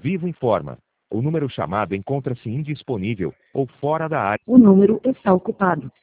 Vivo informa. O número chamado encontra-se indisponível ou fora da área. O número está ocupado.